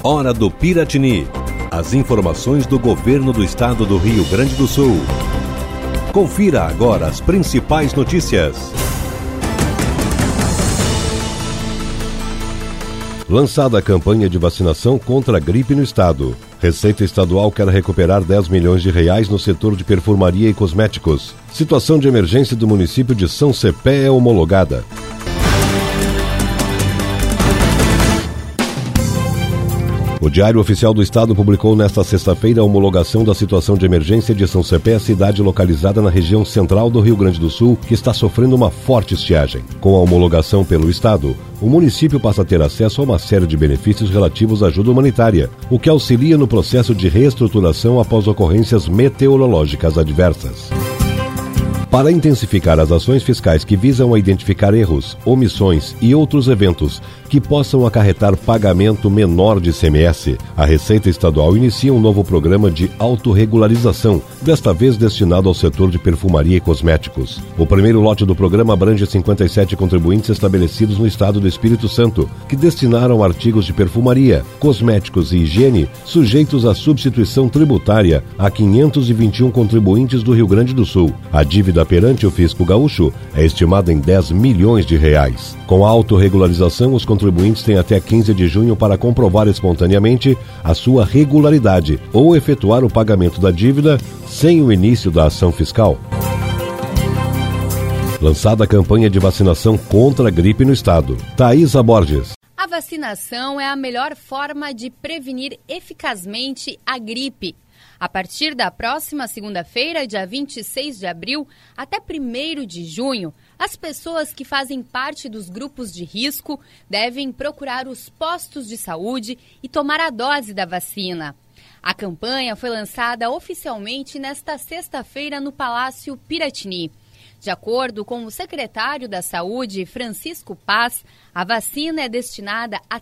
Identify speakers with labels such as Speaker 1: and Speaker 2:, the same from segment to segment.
Speaker 1: Hora do Piratini. As informações do governo do estado do Rio Grande do Sul. Confira agora as principais notícias. Lançada a campanha de vacinação contra a gripe no estado. Receita Estadual quer recuperar 10 milhões de reais no setor de perfumaria e cosméticos. Situação de emergência do município de São Cepé é homologada. O Diário Oficial do Estado publicou nesta sexta-feira a homologação da situação de emergência de São Cepé, cidade localizada na região central do Rio Grande do Sul, que está sofrendo uma forte estiagem. Com a homologação pelo Estado, o município passa a ter acesso a uma série de benefícios relativos à ajuda humanitária, o que auxilia no processo de reestruturação após ocorrências meteorológicas adversas. Para intensificar as ações fiscais que visam a identificar erros, omissões e outros eventos que possam acarretar pagamento menor de ICMS, a Receita Estadual inicia um novo programa de autorregularização, desta vez destinado ao setor de perfumaria e cosméticos. O primeiro lote do programa abrange 57 contribuintes estabelecidos no estado do Espírito Santo, que destinaram artigos de perfumaria, cosméticos e higiene sujeitos à substituição tributária a 521 contribuintes do Rio Grande do Sul. A dívida perante o fisco gaúcho é estimada em 10 milhões de reais. Com a autorregularização, os contribuintes têm até 15 de junho para comprovar espontaneamente a sua regularidade ou efetuar o pagamento da dívida sem o início da ação fiscal. Lançada a campanha de vacinação contra a gripe no estado. Thaisa Borges.
Speaker 2: A vacinação é a melhor forma de prevenir eficazmente a gripe. A partir da próxima segunda-feira, dia 26 de abril, até 1º de junho, as pessoas que fazem parte dos grupos de risco devem procurar os postos de saúde e tomar a dose da vacina. A campanha foi lançada oficialmente nesta sexta-feira no Palácio Piratini. De acordo com o secretário da Saúde, Francisco Paz, a vacina é destinada a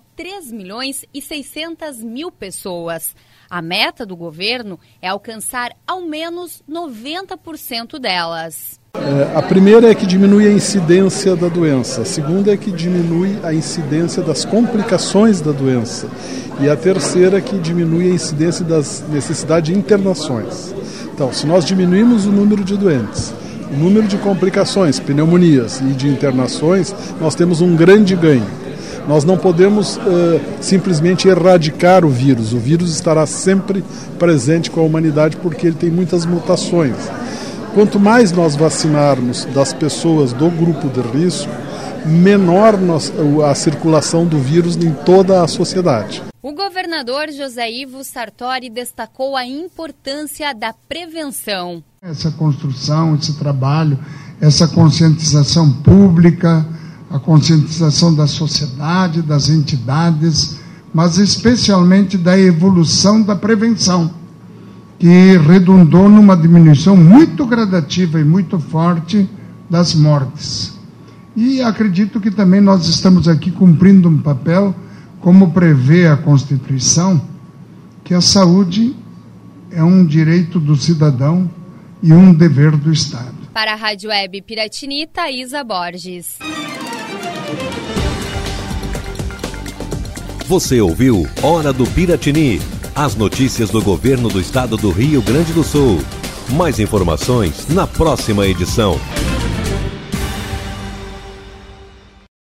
Speaker 2: 3.600.000 pessoas. A meta do governo é alcançar ao menos 90% delas.
Speaker 3: A primeira é que diminui a incidência da doença, a segunda é que diminui a incidência das complicações da doença e a terceira é que diminui a incidência das necessidades de internações. Então, se nós diminuirmos o número de doentes, o número de complicações, pneumonias e de internações, nós temos um grande ganho. Nós não podemos simplesmente erradicar o vírus estará sempre presente com a humanidade porque ele tem muitas mutações. Quanto mais nós vacinarmos das pessoas do grupo de risco, menor a circulação do vírus em toda a sociedade.
Speaker 2: O governador José Ivo Sartori destacou a importância da prevenção.
Speaker 4: Essa construção, esse trabalho, essa conscientização pública, a conscientização da sociedade, das entidades, mas especialmente da evolução da prevenção, que redundou numa diminuição muito gradativa e muito forte das mortes. E acredito que também nós estamos aqui cumprindo um papel, como prevê a Constituição, que a saúde é um direito do cidadão e um dever do Estado.
Speaker 2: Para a Rádio Web Piratini, Thaisa Borges.
Speaker 1: Você ouviu Hora do Piratini, as notícias do governo do estado do Rio Grande do Sul. Mais informações na próxima edição.